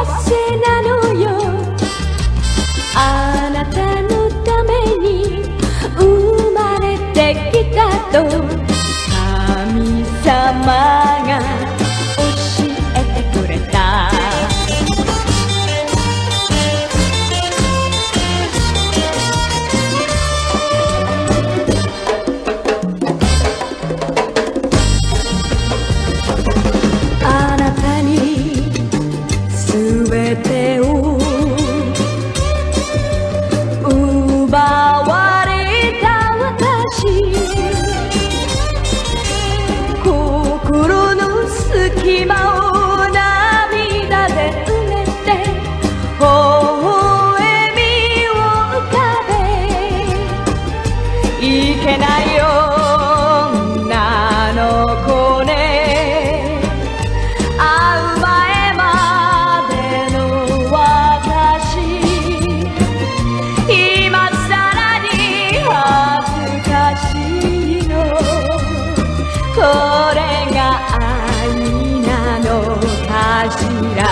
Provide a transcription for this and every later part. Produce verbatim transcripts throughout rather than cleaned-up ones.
せなのよ。あなたのために生まれてきたと神様が教えてくれた。あなたにすべてを奪われた私、心の隙間を涙で埋めて微笑みを浮かべ、いけない女の子ね、会う前までの私、今さらに恥ずかしいの。これが愛なのかしら。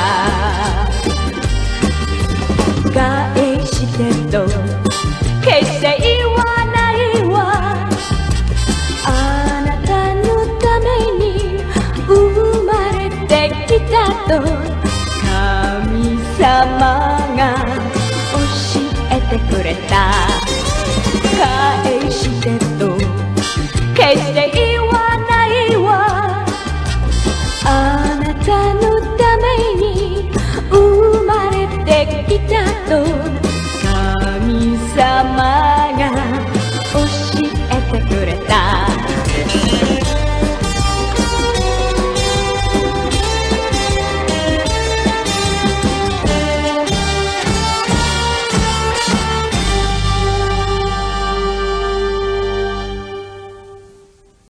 返してと決して言わないわ。あなたのために生まれてきたと神様が教えてくれた。